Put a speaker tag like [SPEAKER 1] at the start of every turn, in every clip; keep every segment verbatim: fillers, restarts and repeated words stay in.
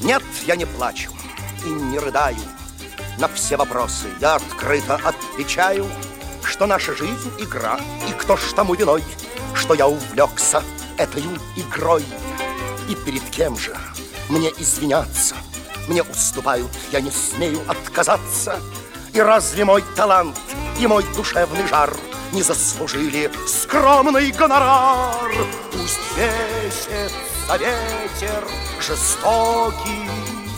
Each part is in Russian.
[SPEAKER 1] Нет, я не плачу и не рыдаю. На все вопросы я открыто отвечаю, что наша жизнь — игра, и кто ж тому виной, что я увлекся этой игрой. И перед кем же мне извиняться? Мне уступают, я не смею отказаться. И разве мой талант и мой душевный жар не заслужили скромный гонорар? Пусть бесится ветер жестокий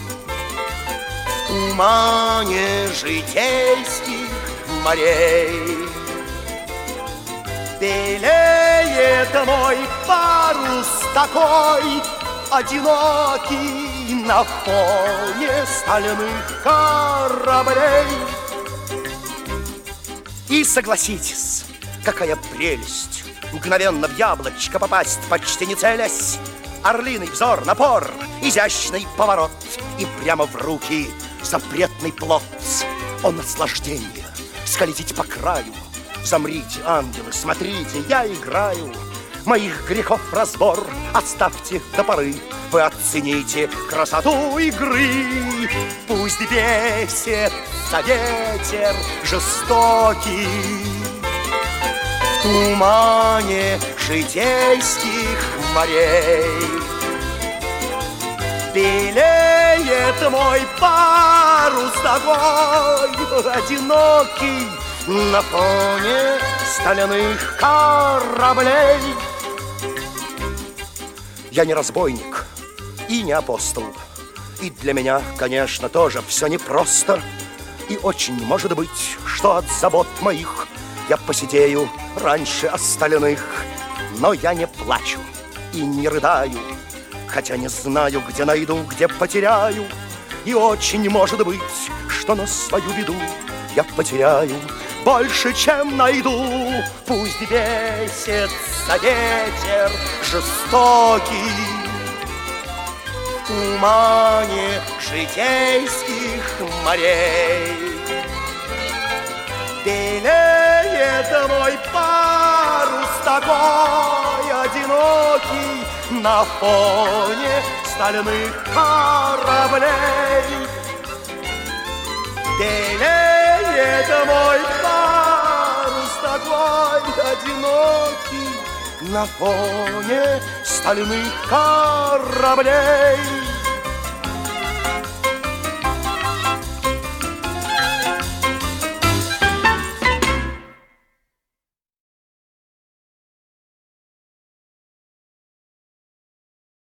[SPEAKER 1] в тумане житейских морей. Белеет мой парус такой одинокий на фоне стальных кораблей. И согласитесь, какая прелесть мгновенно в яблочко попасть, почти не целясь. Орлиный взор, напор, изящный поворот, и прямо в руки запретный плод. О, наслаждение, скользите по краю. Замрите, ангелы, смотрите, я играю. Моих грехов разбор оставьте до поры. Вы оцените красоту игры. Пусть бесится ветер жестокий в тумане житейских морей. Белеет мой парус такой одинокий на фоне стальных кораблей. Я не разбойник и не апостол, и для меня, конечно, тоже все непросто. И очень может быть, что от забот моих я посидею раньше остальных. Но я не плачу и не рыдаю, хотя не знаю, где найду, где потеряю. И очень может быть, что на свою беду я потеряю больше, чем найду. Пусть бесится ветер жестокий в тумане житейских морей. Белеет мой парус такой одинокий на фоне стальных кораблей. Белеет мой парус такой одинокий на фоне стальных кораблей.